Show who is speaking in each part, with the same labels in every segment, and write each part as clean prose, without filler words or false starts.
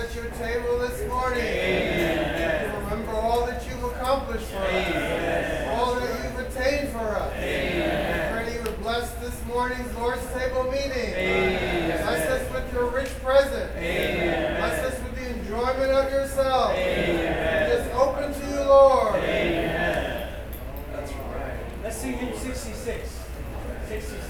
Speaker 1: at your table this morning. Amen. Remember all that you've accomplished for us, all that you've attained for us. Amen. I pray you would bless this morning's Lord's Table meeting. Amen. Bless us with your rich presence. Amen. Bless us with the enjoyment of yourself. Amen. Just open to you, Lord.
Speaker 2: Amen. That's right. Let's sing hymn 66. 66.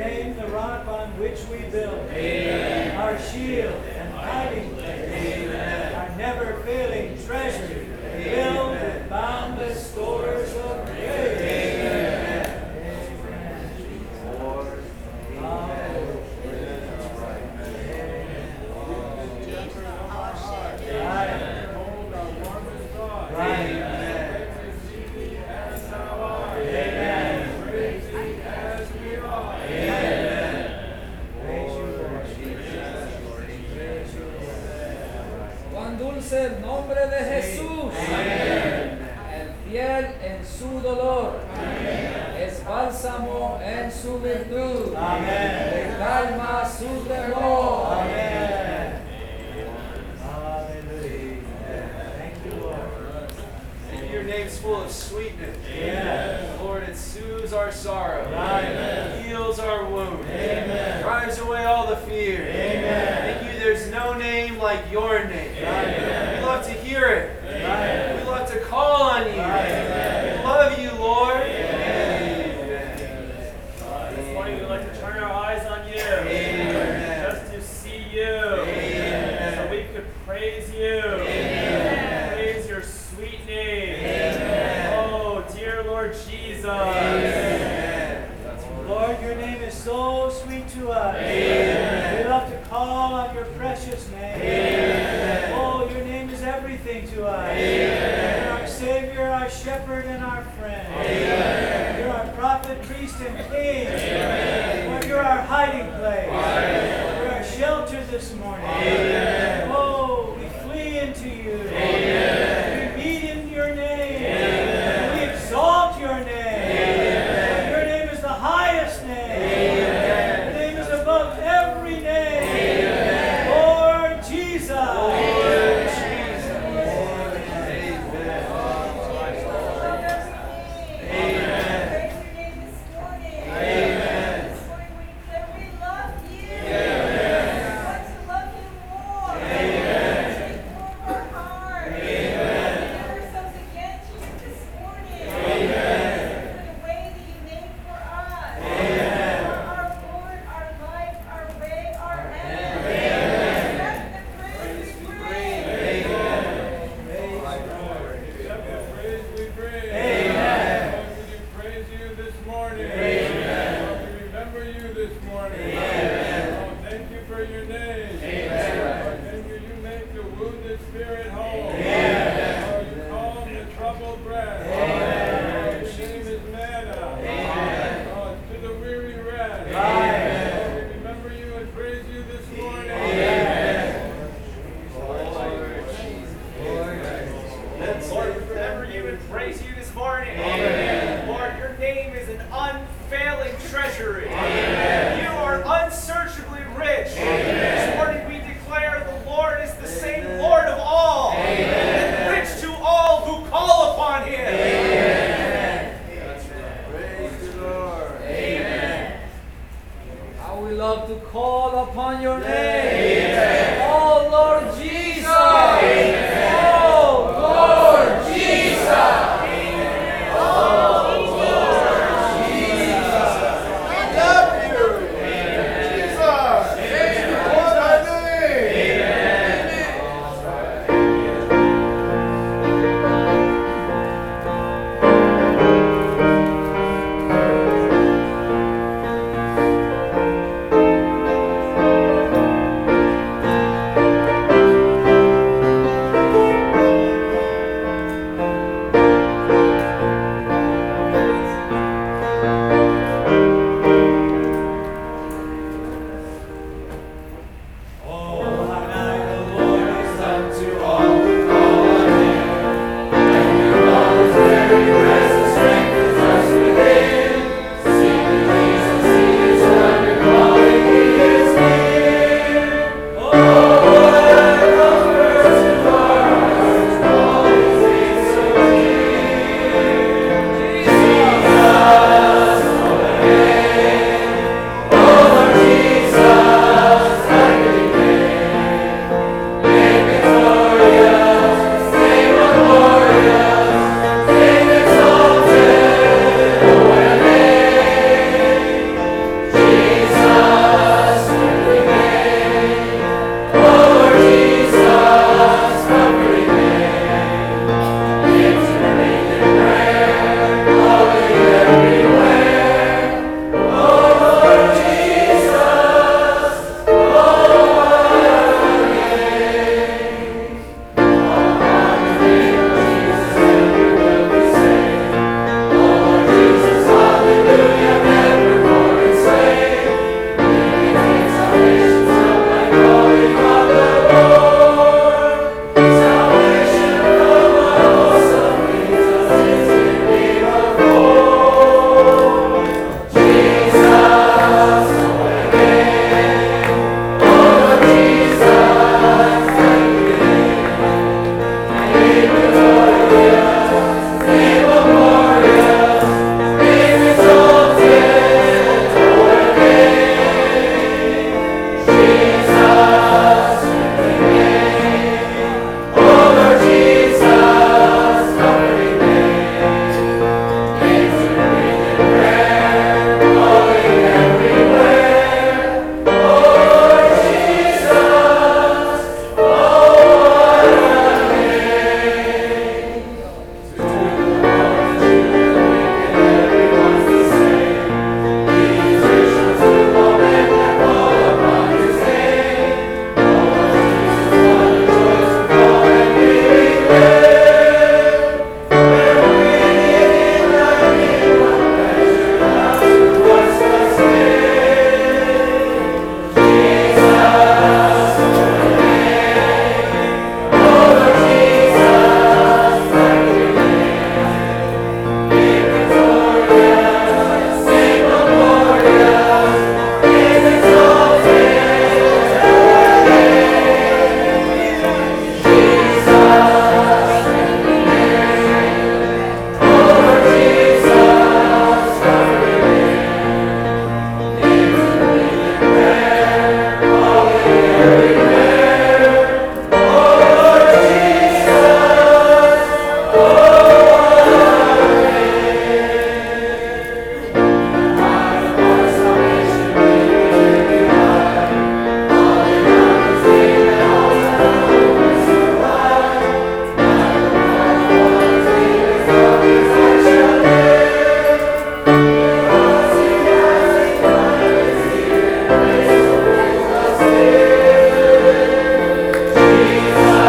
Speaker 3: which we build, our shield and hiding place. dulce nombre de Jesús. El fiel en su dolor. Es bálsamo en su virtud. Le calma su temor.
Speaker 2: Your name's full of sweetness. Lord, it soothes our sorrow. Heals our wound. Drives away all the fear. Thank you, there's no name like your name. We love to hear it. We love to call on you. We love you, Lord.
Speaker 4: This morning we'd like to turn our eyes on you. Just to see you. So we could praise you. Praise your sweet name. Oh, dear Lord Jesus.
Speaker 5: Lord, your name is so sweet to us. We love to call on your precious name. Oh, your name is everything to us. You're our Savior, our Shepherd, and our friend. You're our prophet, priest, and king. Lord, you're our hiding place. You're our shelter this morning. Oh, we flee into you. We meet in your name. We exalt your name. Your name is the highest name. Your name is above every name. Lord Jesus.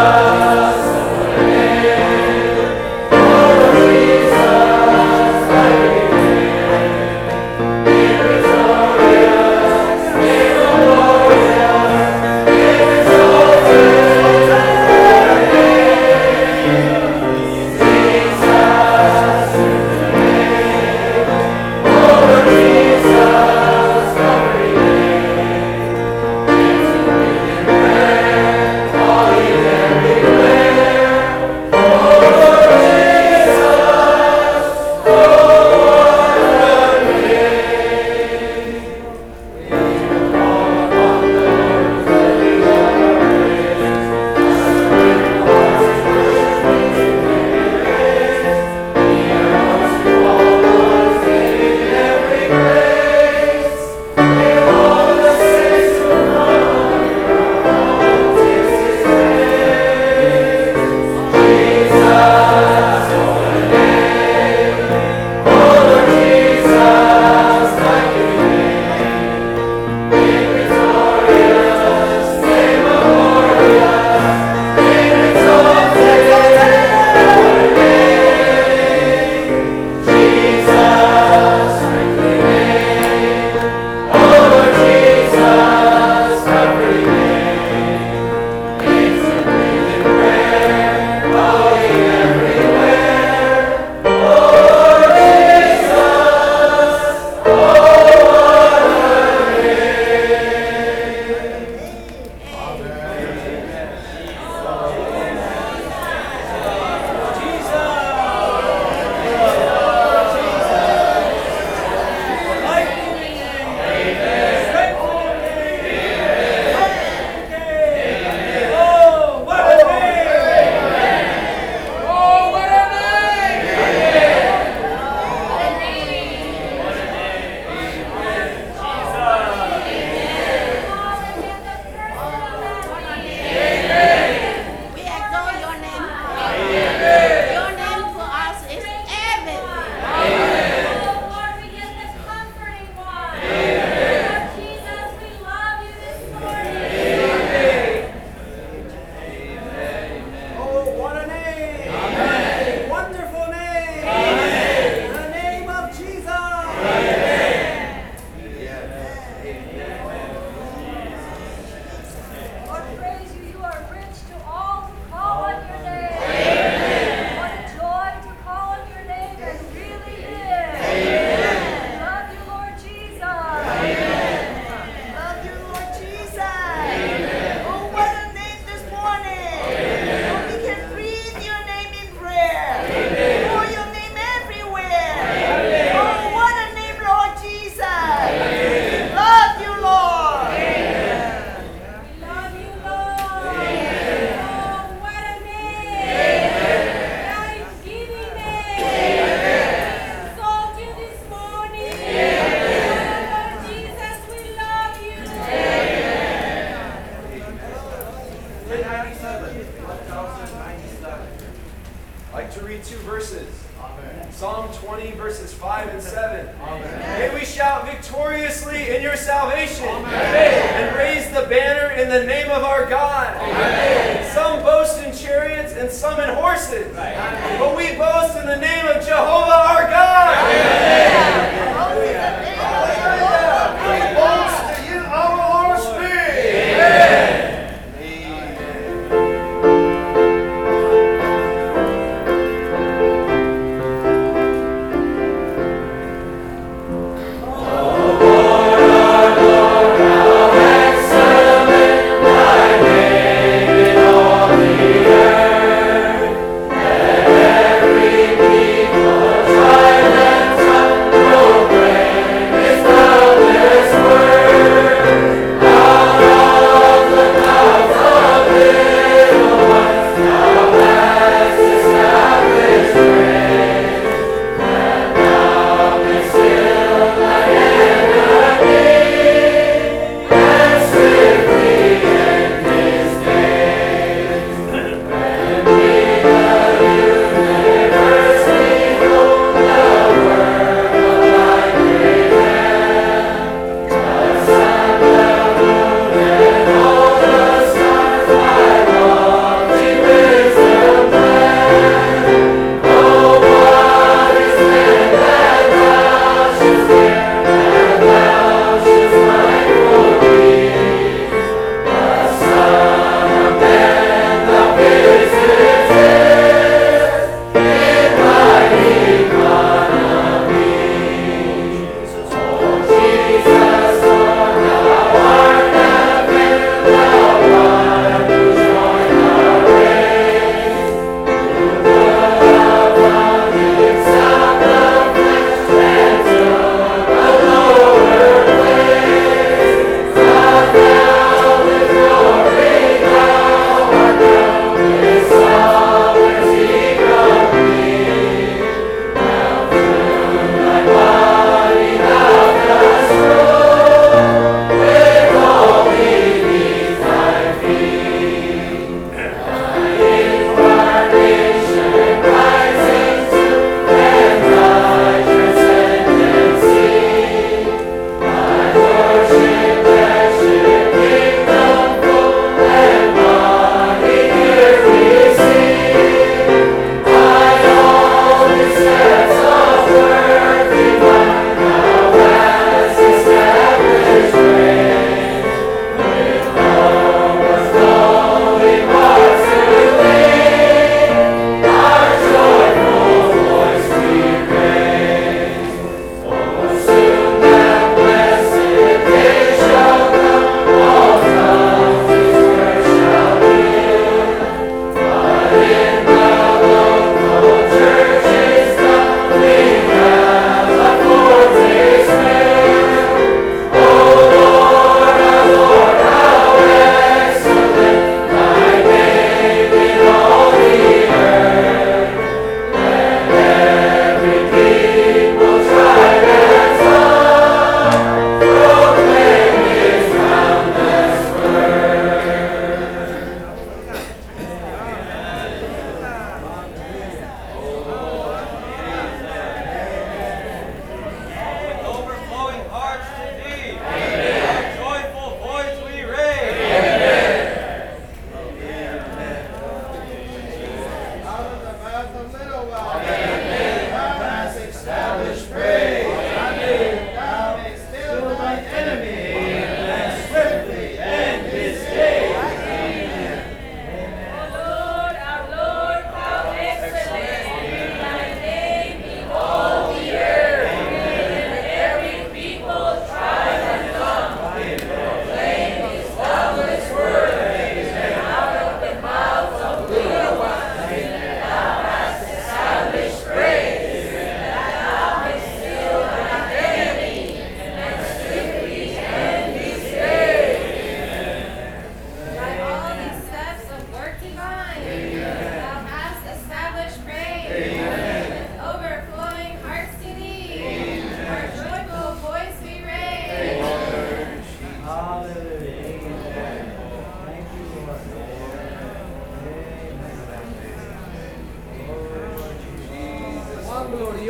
Speaker 6: Amen.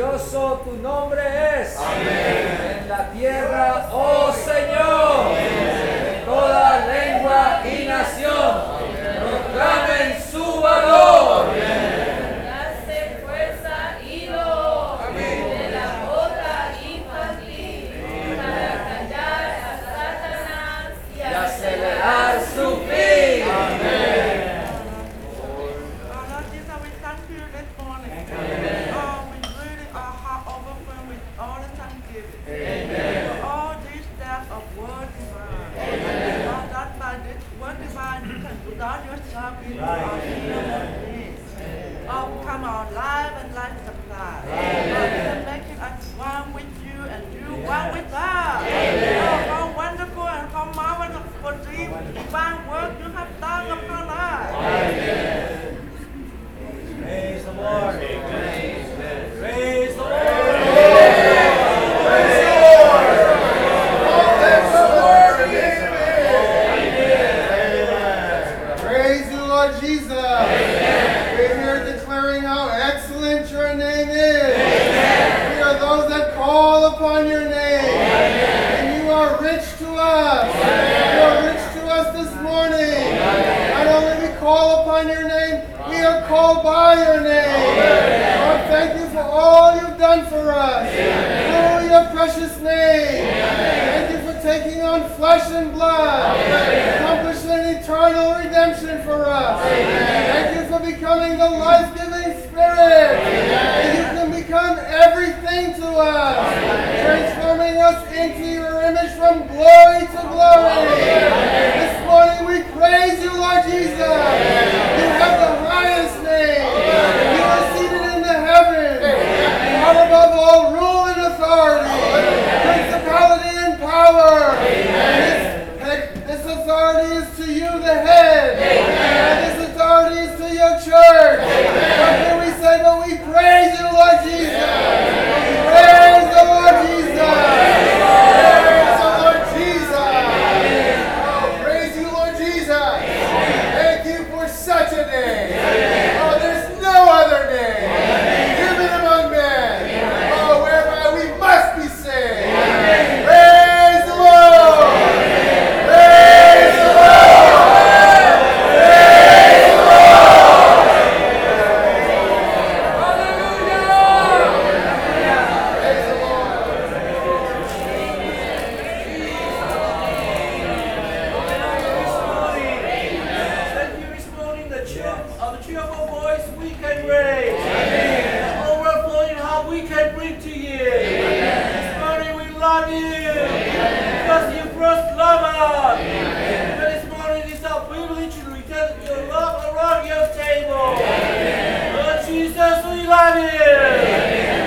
Speaker 3: glorioso tu nombre es. En la tierra, oh Señor, de toda lengua y nación, proclamen su valor.
Speaker 6: Hace fuerza y dolor de la boca infantil para callar a Satanás
Speaker 3: Y acelerar su fin.
Speaker 7: Lord Jesus, we thank you this morning. Oh, we really are heart overflowed with all the thanksgiving. For all these steps of word divine. Lord, that by this word divine, you can without yourself in our human needs. Oh, come on, life and life supply. Lord, you are making us one with you and you one with us. Oh, how wonderful and how marvelous for these divine work you have done upon us.
Speaker 5: Praise the Lord. Praise the Lord.
Speaker 1: Praise you, Lord Jesus. We're here declaring how excellent your name is. We are those that call upon your name. And you are rich to us. You are rich to us this morning. Not only we call upon your name, we are called by your name. Lord, thank you for all you've done for us. Through your precious name. Thank you for taking on flesh and blood. Accomplishing eternal redemption for us. Thank you for becoming the life-giving Spirit. And you can become everything to us. Transforming us into your image from glory to glory. This morning we praise you, Lord Jesus. You have the highest name. You are seated in the heavens. You are above all rule and authority, principality and power. And this authority is to you, the head. And this authority is to your church. How can we say, but we praise you, Lord Jesus. Praise the Lord Jesus. Praise the Lord Jesus. Oh, praise you, Lord Jesus. Thank you for such a name. Oh, there's no other name given among men. Oh, whereby we must be saved. Praise the Lord. Praise the Lord. Praise the Lord. Praise the Lord.
Speaker 5: Thank you this morning, the cheerful voice we can raise. The overflowing heart we can bring to you. This morning we love you because you first love us. And this morning it's our privilege to return your love around your table. Lord Jesus, we love you.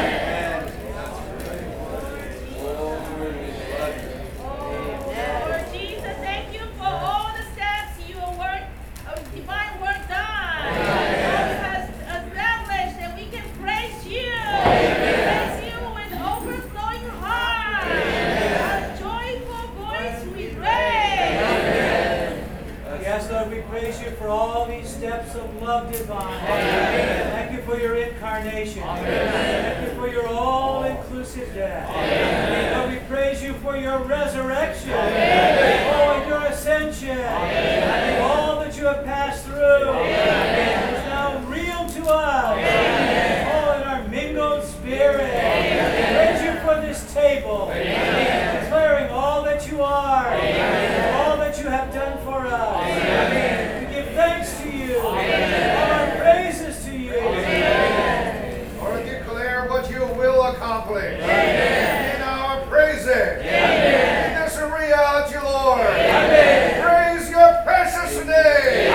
Speaker 6: Lord Jesus, thank you for all the steps your work of divine work done. Lord, has established that we can praise you. Praise you with overflowing heart. A joyful voice we raise.
Speaker 5: Yes, Lord, we praise you for all these steps of love divine. Thank you for your incarnation. Thank you for your all-inclusive death. Lord, we praise you for your resurrection. Oh, and your ascension. And all that you have passed through is now real to us. Oh, in our mingled spirit. Praise you for this table. Declaring all that you are. All that you have done for us. We give thanks to you. All our praises to you.
Speaker 1: Or declare what you will accomplish in our praises. In this reality, Lord. Praise your precious name.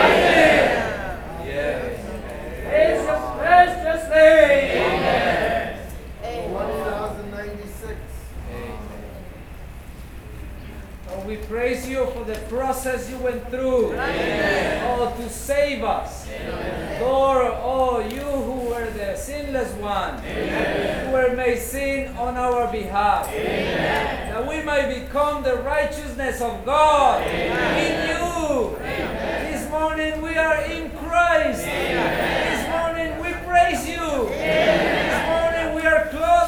Speaker 3: Praise your precious name.
Speaker 1: 1096.
Speaker 3: Oh, we praise you for the process you went through. Oh, to save us. Lord, oh, you who were the sinless one, who were made sin on our behalf, that we might become the righteousness of God in you. This morning we are in Christ. This morning we praise you. This morning we are clothed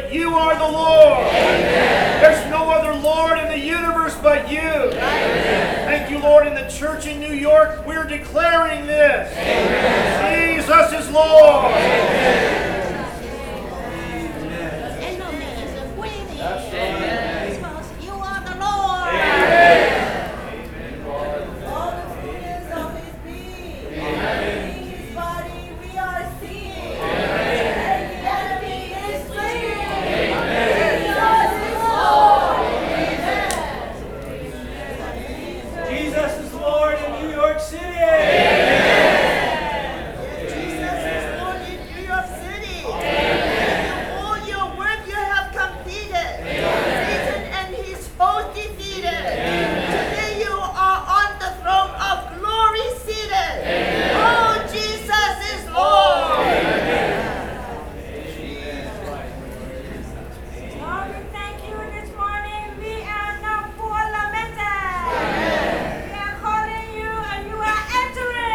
Speaker 8: that you are the Lord. There's no other Lord in the universe but you. Thank you, Lord. In the church in New York, we're declaring this. Jesus is Lord.
Speaker 6: You are the Lord. All the fullness of His being. In His body we are seeing. And the enemy is fleeing. Jesus is Lord.
Speaker 5: Jesus is Lord in New York City.
Speaker 7: Jesus is Lord in New York City. All your work you have completed. Satan and his host defeated. Today you are on the throne of glory seated. Oh, Jesus is Lord.
Speaker 6: Lord, we thank you this morning. We are not poor lamented. We are calling you and you are entering.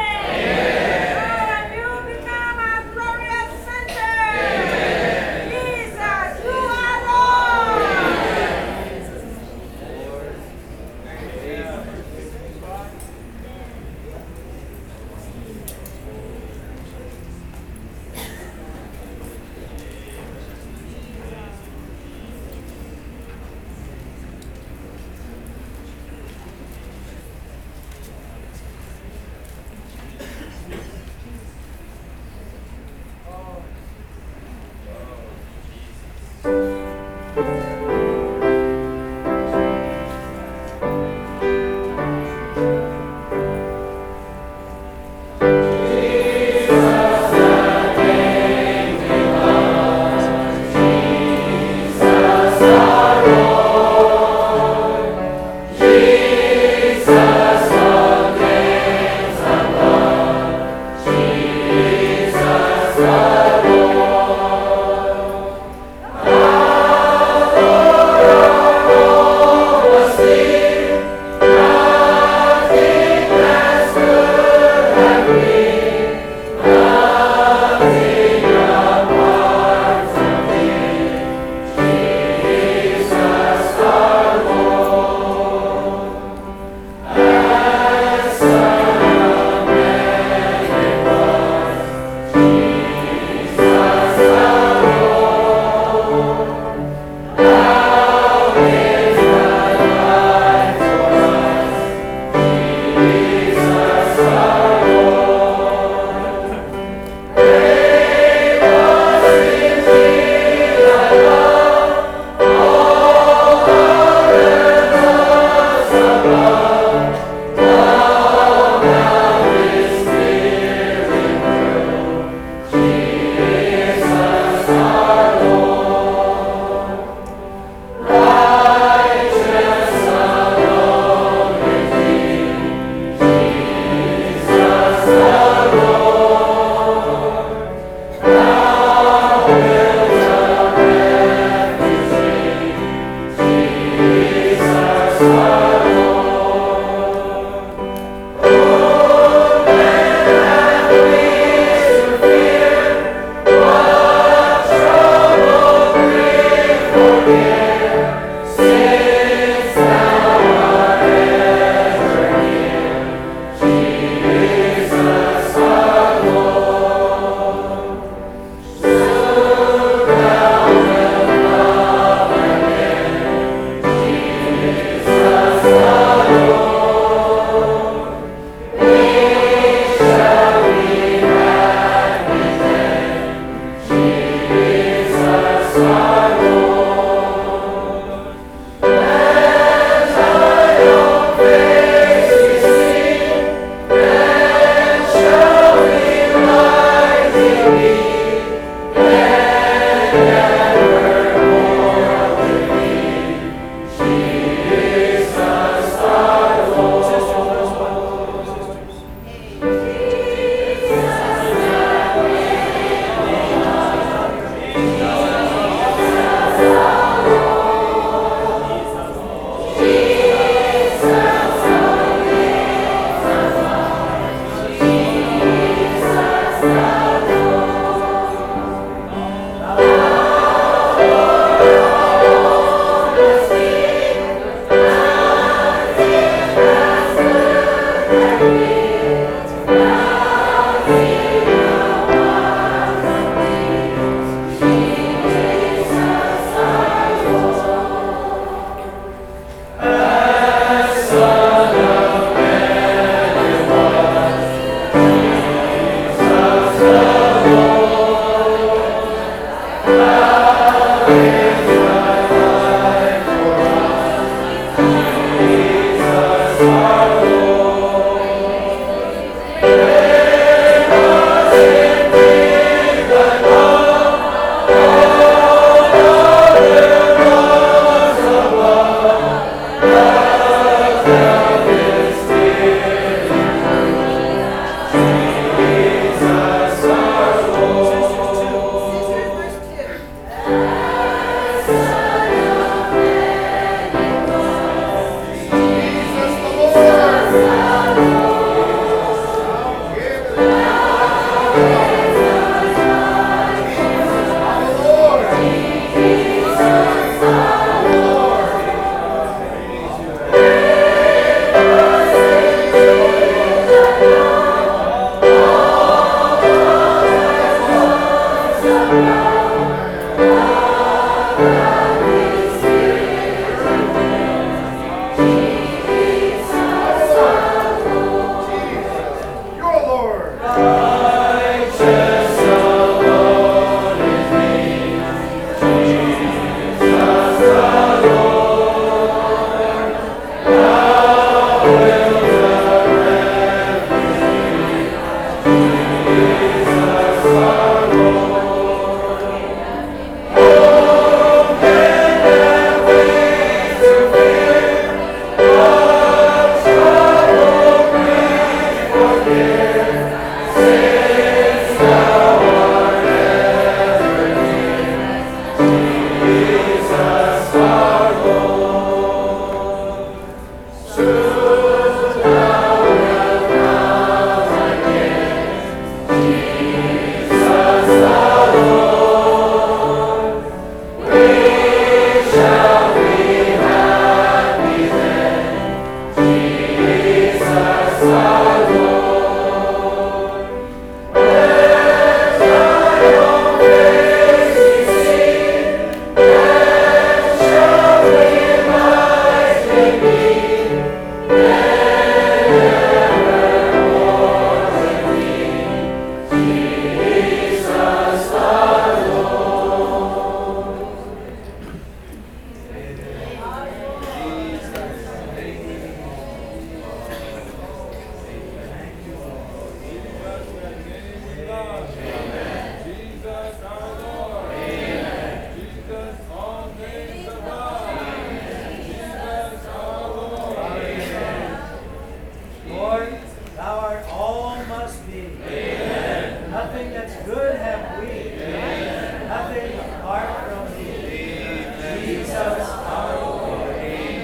Speaker 5: Lord, thou art all must be. Nothing that's good have we. Nothing apart from thee. Jesus our Lord.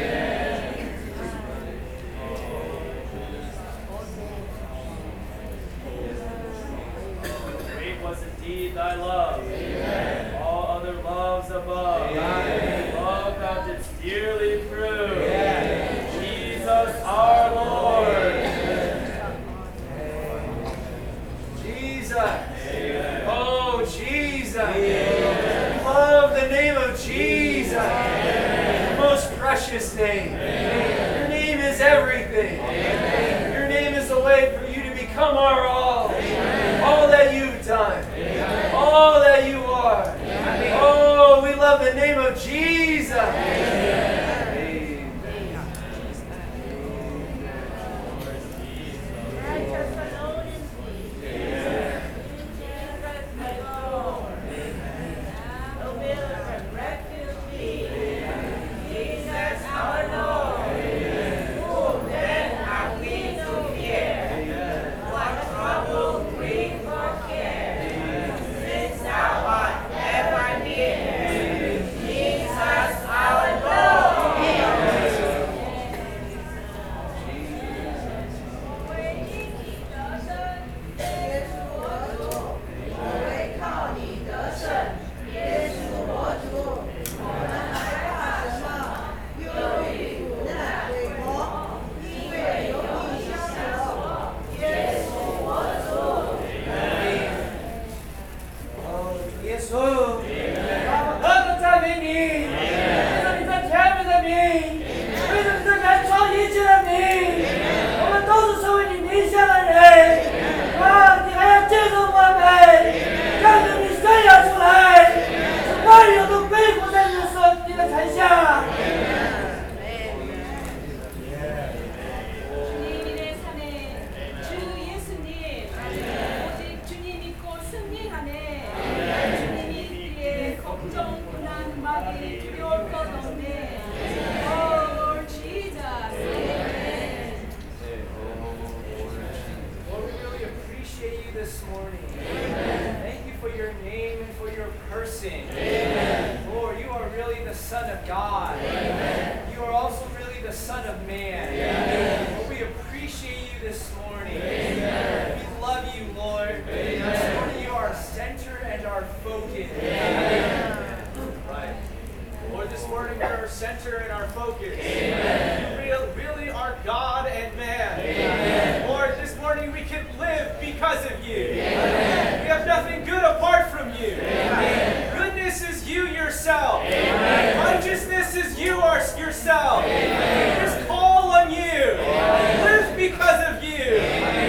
Speaker 4: Great was indeed thy love. All other loves above. Love thou didst dearly prove. Jesus our Lord.
Speaker 2: Jesus. Oh, Jesus. We love the name of Jesus. The most precious name. Your name is everything. Your name is the way for you to become our all. All that you've done. All that you are. Oh, we love the name of Jesus.
Speaker 6: Righteous alone is thee. Jesus alone. The will and refuge be. Jesus our Lord. Whom then have we to fear? What trouble, grief, or care? Since thou art ever near. Jesus our Lord.
Speaker 5: 예수, 너는 자매니, 너는 자매니, 너는 자매니,我们都是受你名下的人，啊，你还要接受我们，让你宣扬出来，使万有都归服在你的台下。
Speaker 6: 주님의 산에 주 예수님 오직 주님 믿고 승리하네 주님이 뒤에 걱정 고난 마귀 두려울 것 없네 Oh Lord Jesus Amen.
Speaker 2: Lord, we really appreciate you this morning. Thank you for your name and for your person. Lord, you are really the Son of God. You are also really the Son of Man. Lord, we appreciate you this morning. We love you, Lord. This morning you are our center and our focus. Right. Lord, this morning you're our center and our focus. You really are God and man. Lord, this morning we can live because of you. We have nothing good apart from you. Goodness is you yourself. Righteousness is you yourself. We just call on you. Live because of you.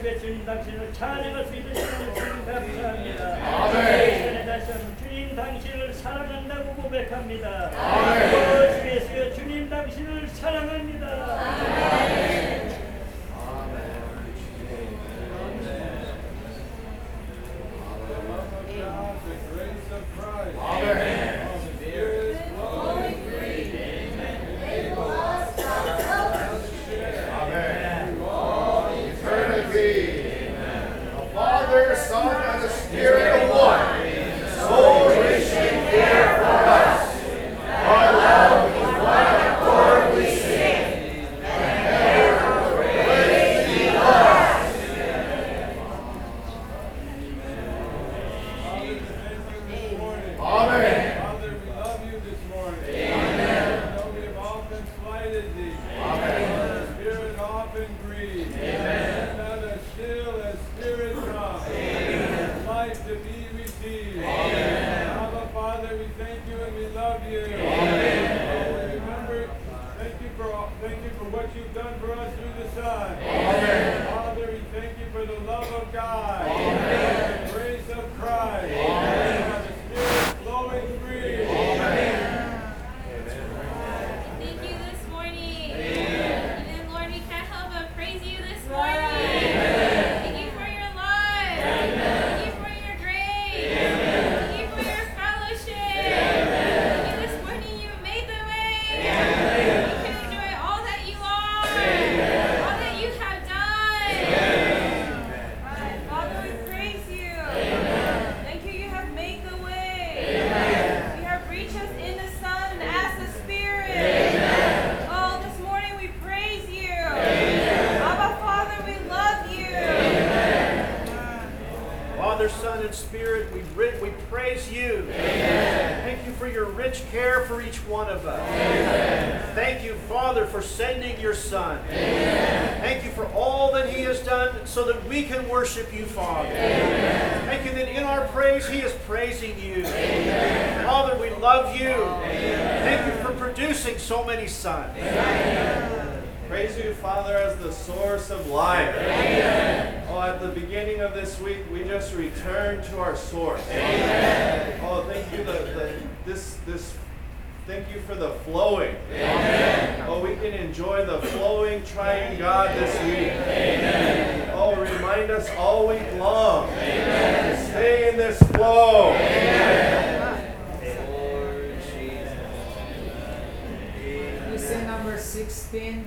Speaker 5: 예수의 주님 당신을 찬양할 수 있는 시간을 주님 감사합니다. 아멘. 다시 한번 주님 당신을 사랑한다고 고백합니다. 아멘. 주 예수의 주님 당신을 사랑합니다. 아멘.
Speaker 8: So many sons.
Speaker 2: Praise you, Father, as the source of life. Oh, at the beginning of this week, we just return to our source. Oh, thank you. Thank you for the flowing. Oh, we can enjoy the flowing triune God this week. Oh, remind us all week long to stay in this flow.
Speaker 3: Number 16.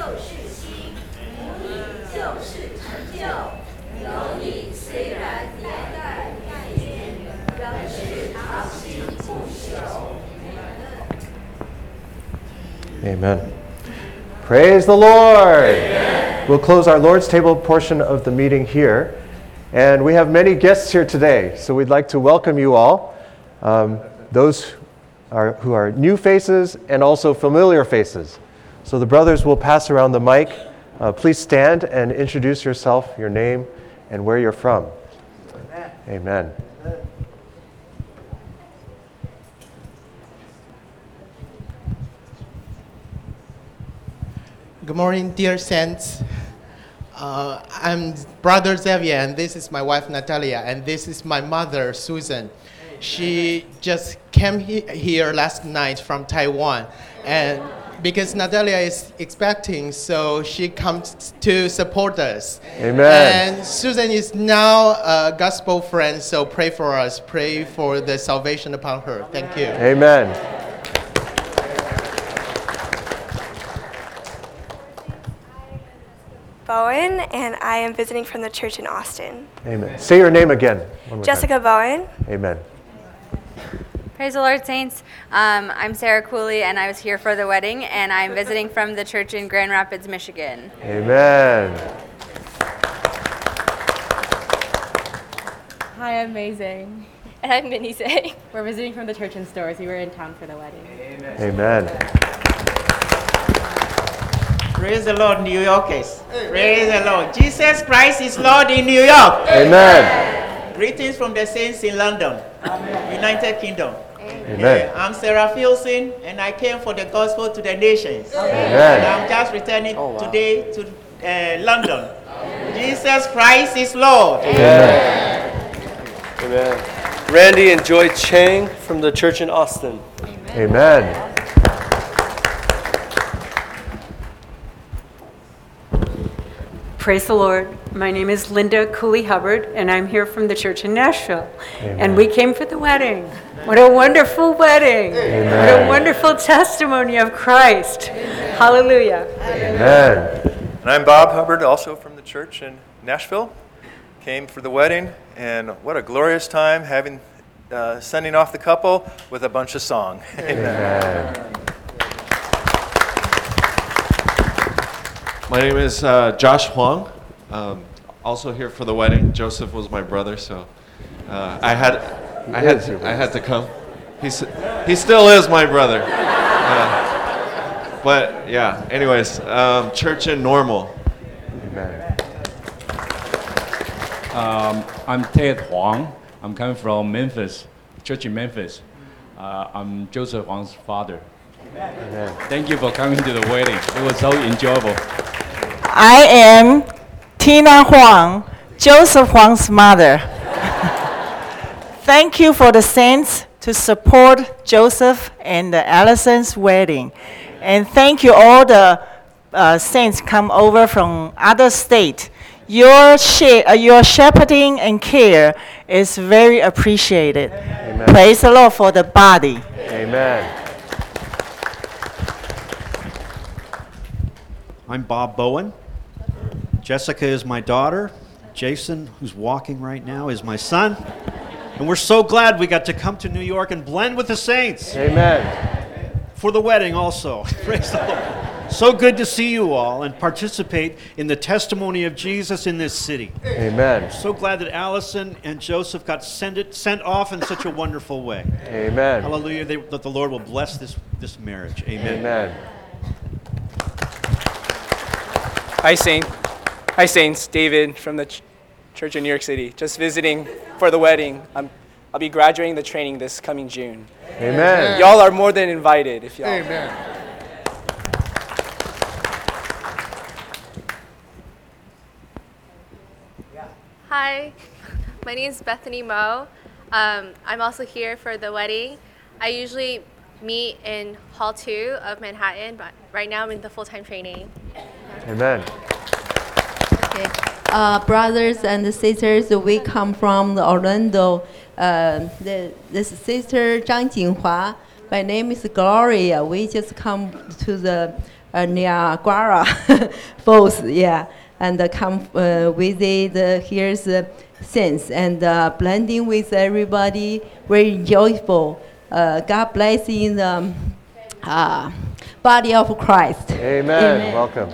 Speaker 9: Amen. Praise the Lord. Amen. We'll close our Lord's table portion of the meeting here. And we have many guests here today, so we'd like to welcome you all. Those who are new faces and also familiar faces. So the brothers will pass around the mic. Please stand and introduce yourself, your name, and where you're from. Amen.
Speaker 10: Good morning, dear saints. I'm Brother Xavier, and this is my wife Natalia, and this is my mother Susan. She just came here last night from Taiwan, and because Natalia is expecting, so she comes to support us.
Speaker 9: Amen.
Speaker 10: And Susan is now a gospel friend, so pray for us. Pray for the salvation upon her. Thank you.
Speaker 9: Amen.
Speaker 11: Bowen, and I am visiting from the church in Austin.
Speaker 9: Amen. Say your name again. One more
Speaker 11: Jessica
Speaker 9: time.
Speaker 11: Bowen.
Speaker 9: Amen.
Speaker 12: Praise the Lord, saints. I'm Sarah Cooley, and I was here for the wedding, and I'm visiting from the church in Grand Rapids, Michigan.
Speaker 9: Amen.
Speaker 13: Hi, I'm Amazing.
Speaker 11: And I'm Minnie Say.
Speaker 13: We're visiting from the church in Stores. We were in town for the wedding.
Speaker 9: Amen.
Speaker 14: Praise the Lord, New Yorkers. Praise the Lord. Jesus Christ is Lord in New York.
Speaker 9: Amen.
Speaker 14: Greetings from the saints in London, United Kingdom.
Speaker 9: Amen.
Speaker 14: I'm Sarah Filson, and I came for the gospel to the nations.
Speaker 9: Amen.
Speaker 14: And I'm just returning today to London. Jesus Christ is Lord.
Speaker 9: Amen.
Speaker 15: Amen. Randy and Joy Chang from the church in Austin.
Speaker 9: Amen.
Speaker 16: Praise the Lord. My name is Linda Cooley Hubbard, and I'm here from the church in Nashville.
Speaker 9: Amen.
Speaker 16: And we came for the wedding. What a wonderful wedding.
Speaker 9: Amen.
Speaker 16: What a wonderful testimony of Christ. Hallelujah.
Speaker 9: Amen.
Speaker 17: And I'm Bob Hubbard, also from the church in Nashville. Came for the wedding, and what a glorious time having sending off the couple with a bunch of song. Amen.
Speaker 18: My name is Josh Huang, also here for the wedding. Joseph was my brother, so I had to come. He still is my brother. But yeah, anyways, church in Normal.
Speaker 9: Amen.
Speaker 19: I'm Ted Huang. I'm coming from Memphis, church in Memphis. I'm Joseph Huang's father.
Speaker 9: Amen.
Speaker 19: Thank you for coming to the wedding. It was so enjoyable.
Speaker 20: I am Tina Huang, Joseph Huang's mother. Thank you for the saints to support Joseph and Allison's wedding. And thank you all the saints come over from other states. Your shepherding and care is very appreciated.
Speaker 9: Amen.
Speaker 20: Praise the Lord for the body.
Speaker 9: Amen.
Speaker 21: I'm Bob Bowen. Jessica is my daughter. Jason, who's walking right now, is my son. And we're so glad we got to come to New York and blend with the saints.
Speaker 9: Amen.
Speaker 21: For the wedding also. Praise the Lord. So good to see you all and participate in the testimony of Jesus in this city.
Speaker 9: Amen.
Speaker 21: So glad that Allison and Joseph got sent off in such a wonderful way.
Speaker 9: Amen.
Speaker 21: Hallelujah. That the Lord will bless this marriage. Amen.
Speaker 9: Amen.
Speaker 22: Hi, Saints. David from the church in New York City. Just visiting for the wedding. I'll be graduating the training this coming June.
Speaker 9: Amen.
Speaker 22: Y'all are more than invited. If y'all.
Speaker 9: Amen.
Speaker 23: Hi, my name is Bethany Moe. I'm also here for the wedding. I usually meet in Hall 2 of Manhattan, but right now I'm in the full-time training.
Speaker 9: Amen.
Speaker 24: Okay. Brothers and sisters, we come from Orlando. This sister Zhang Jinghua. My name is Gloria. We just come to the Niagara Falls, yeah, and come visit here's saints and blending with everybody, very joyful. God bless in the body of Christ.
Speaker 9: Amen. Welcome.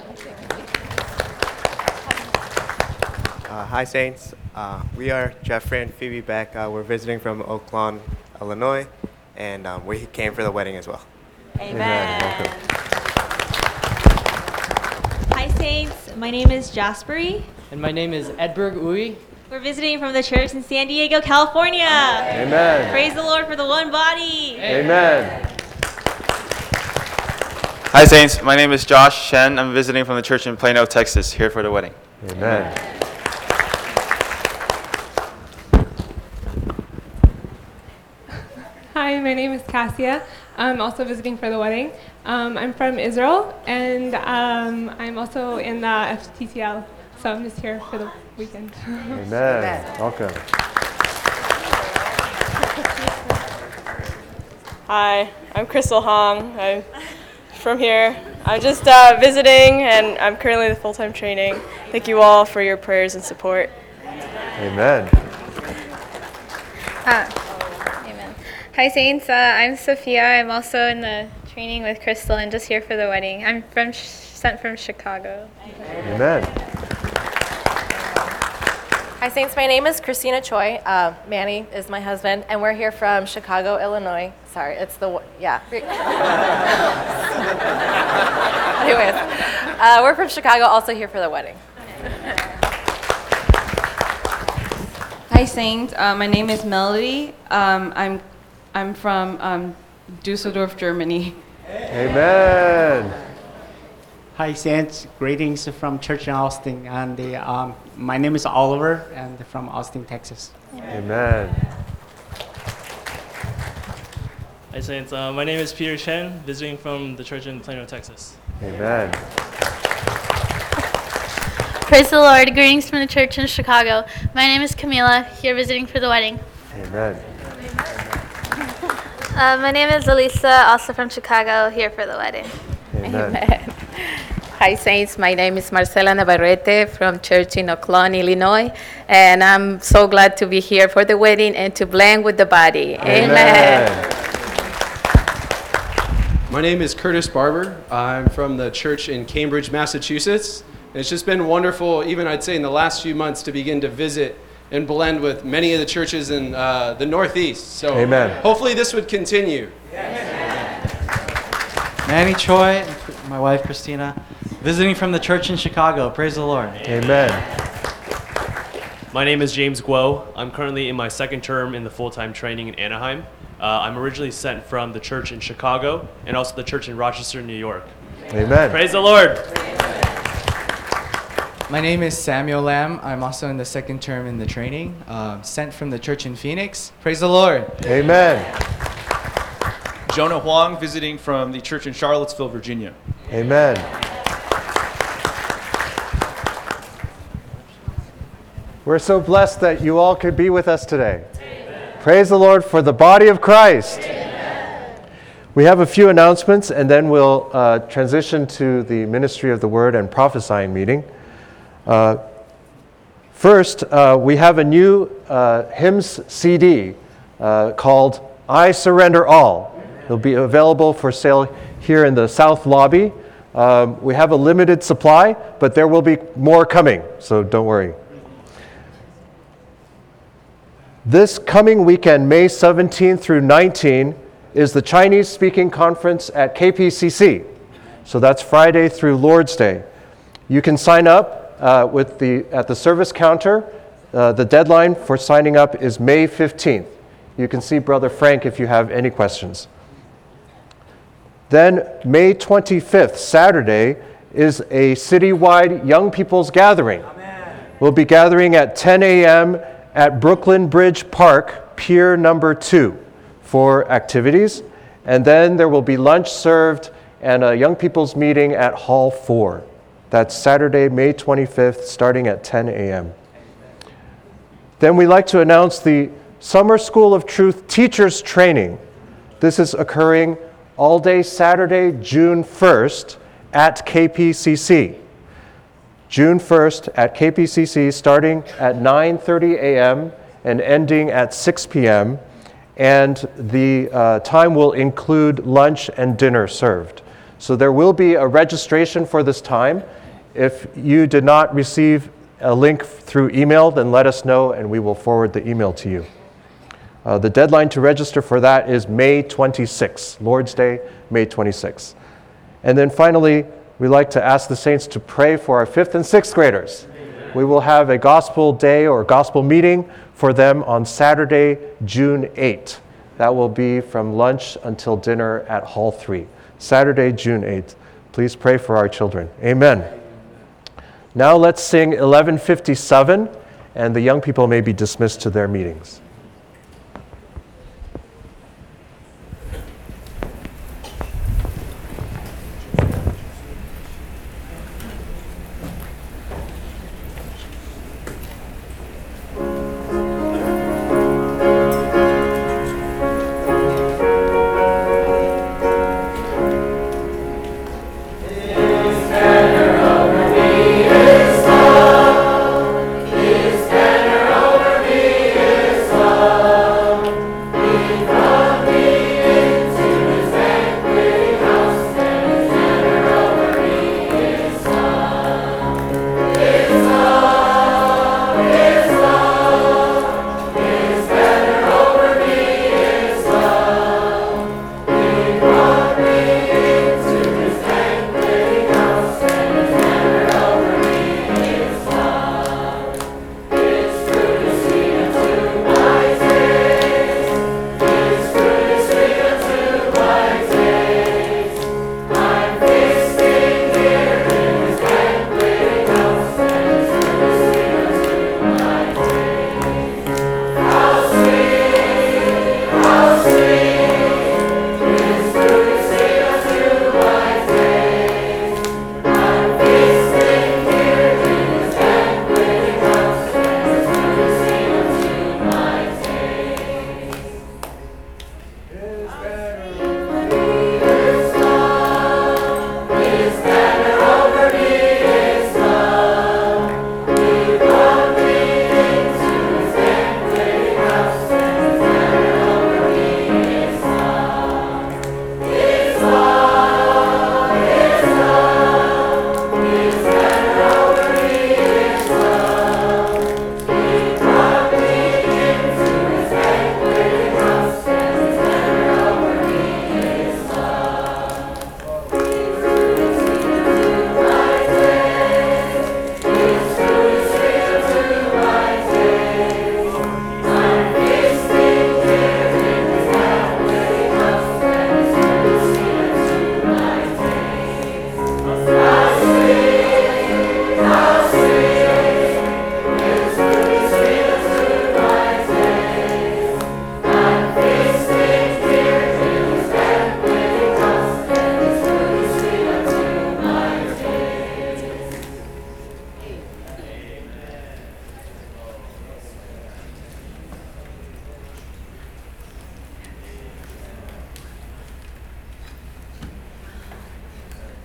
Speaker 1: Hi, Saints. We are Jeffrey and Phoebe Beck. We're visiting from Oak Lawn, Illinois, and we came for the wedding as well.
Speaker 4: Amen.
Speaker 9: Welcome.
Speaker 4: Hi, Saints. My name is Jaspery.
Speaker 6: And my name is Edberg Uy.
Speaker 4: We're visiting from the church in San Diego, California.
Speaker 9: Amen.
Speaker 4: Praise the Lord for the one body.
Speaker 9: Amen.
Speaker 7: Hi, Saints. My name is Josh Shen. I'm visiting from the church in Plano, Texas, here for the wedding.
Speaker 9: Amen.
Speaker 25: Hi, my name is Cassia. I'm also visiting for the wedding. I'm from Israel, and I'm also in the FTCL, so I'm just here for the weekend.
Speaker 9: Amen. Welcome.
Speaker 26: Hi, I'm Crystal Hong. I'm from here. I'm just visiting, and I'm currently in the full-time training. Thank you all for your prayers and support.
Speaker 9: Amen.
Speaker 23: Amen. Hi, Saints. I'm Sophia. I'm also in the training with Crystal and just here for the wedding. I'm sent from Chicago.
Speaker 9: Amen.
Speaker 27: Hi, Saints. My name is Christina Choi. Manny is my husband, and we're here from Chicago, Illinois. Sorry, it's the, yeah. Anyways, we're from Chicago, also here for the wedding.
Speaker 28: Hi, Saints. My name is Melody. I'm from Dusseldorf, Germany.
Speaker 9: Amen.
Speaker 29: Hi, Saints. Greetings from Church in Austin. And my name is Oliver, and from Austin, Texas.
Speaker 9: Amen.
Speaker 30: Hi, Saints. My name is Peter Chen, visiting from the church in Plano, Texas.
Speaker 9: Amen.
Speaker 31: Praise the Lord. Greetings from the church in Chicago. My name is Camila, here visiting for the wedding.
Speaker 9: Amen.
Speaker 23: My name is Elisa, also from Chicago, here for the wedding.
Speaker 9: Amen.
Speaker 32: Hi, Saints. My name is Marcela Navarrete from church in Oak Lawn, Illinois, and I'm so glad to be here for the wedding and to blend with the body. Amen.
Speaker 33: My name is Curtis Barber. I'm from the church in Cambridge, Massachusetts. And it's just been wonderful, even I'd say in the last few months, to begin to visit and blend with many of the churches in the Northeast. So
Speaker 9: Amen.
Speaker 33: Hopefully this would continue.
Speaker 34: Manny Choi, and my wife Christina, visiting from the church in Chicago. Praise the Lord.
Speaker 9: Amen.
Speaker 30: My name is James Guo. I'm currently in my second term in the full-time training in Anaheim. I'm originally sent from the church in Chicago and also the church in Rochester, New York.
Speaker 9: Amen.
Speaker 30: Praise the Lord.
Speaker 6: My name is Samuel Lam. I'm also in the second term in the training, sent from the church in Phoenix. Praise the Lord.
Speaker 9: Amen.
Speaker 35: Jonah Huang, visiting from the church in Charlottesville, Virginia.
Speaker 9: Amen. We're so blessed that you all could be with us today. Amen. Praise the Lord for the body of Christ. Amen. We have a few announcements, and then we'll transition to the Ministry of the Word and Prophesying meeting. First, we have a new hymns CD called I Surrender All. It'll be available for sale here in the South Lobby. We have a limited supply, but there will be more coming, so don't worry. This coming weekend, May 17 through 19, is the Chinese Speaking Conference at KPCC. So that's Friday through Lord's Day. You can sign up at the service counter. The deadline for signing up is May 15th. You can see Brother Frank if you have any questions. Then May 25th, Saturday, is a citywide young people's gathering. Amen. We'll be gathering at 10 a.m. at Brooklyn Bridge Park, Pier number 2 for activities. And then there will be lunch served and a young people's meeting at Hall 4. That's Saturday, May 25th, starting at 10 a.m. Then we'd like to announce the Summer School of Truth Teachers Training. This is occurring all day Saturday, June 1st, at KPCC. June 1st at KPCC, starting at 9:30 a.m. and ending at 6 p.m. And the time will include lunch and dinner served. So there will be a registration for this time. If you did not receive a link through email, then let us know and we will forward the email to you. The deadline to register for that is May 26th, Lord's Day, May 26th. And then finally, we'd like to ask the saints to pray for our 5th and 6th graders. Amen. We will have a gospel day or gospel meeting for them on Saturday, June 8th. That will be from lunch until dinner at Hall 3. Saturday, June 8th. Please pray for our children. Amen. Now let's sing 1157, and the young people may be dismissed to their meetings.